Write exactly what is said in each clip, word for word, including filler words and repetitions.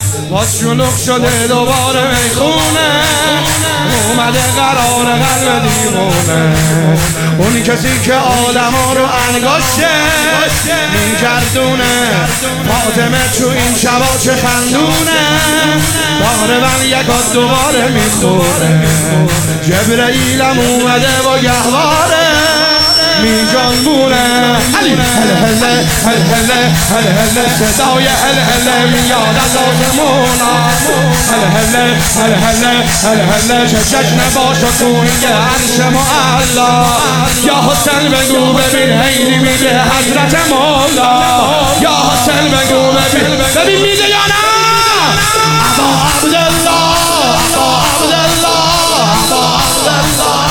باز شلوغ شده دوباره میخونه، اومده قرار قلب دیوونه. اون کسی که آدما رو انگاشه میگردونه، فاطمه تو این شبا چه خندونه، داره من یکات دوباره میخوره. جبرئیلم اومده با گهواره میجانبونه. هل هل هل هل هل هل صدای هل هل میاد از آسمونا. هل هل هل هل هل هل چه جشن باشه تو این عرش معلا. یا حسین بگو ببین حیلی میگه حضرت مولا. یا حسین بگو ببین ببین میگه یا نه ابا عبدالله، ابا عبدالله، ابا عبدالله.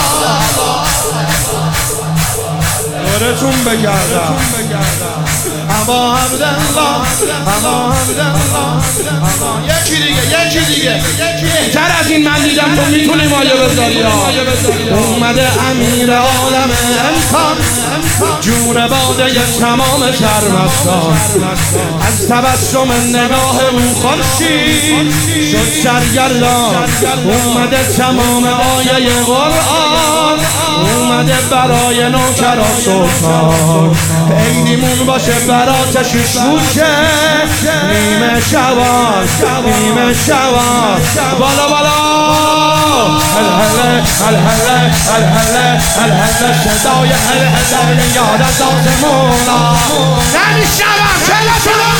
دورتون بگردم ابا عبدالله، ابا عبدالله. یکی دیگه یکی دیگه بهتر از این من دیدم تو میتونی مایه بذاری. اومده امیر عالم امکان، جون باده تمام شرمستان. از تبسم نگاه او خورشید شد سرگردان. اومده تمام آیه قرآن، اومده برای نوکر و سلطان. عیدیمون باشه براتش روشه، نیمه شوان نیمه شوان. بالا بالا هل هل هل هل هل هل هل هل صدای هل هل میاد از آسمونا. نمیشنوم چرا چرا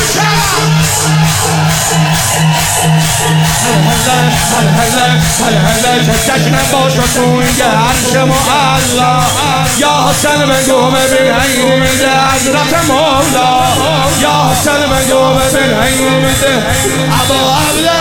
هل هل هل هل چه جشن باشه تو این عرش معلا. یا حسین بگو ببین حیلی میده حضرت مولا. یا حسین بگو ببین حیلی میده ابا عبدالله.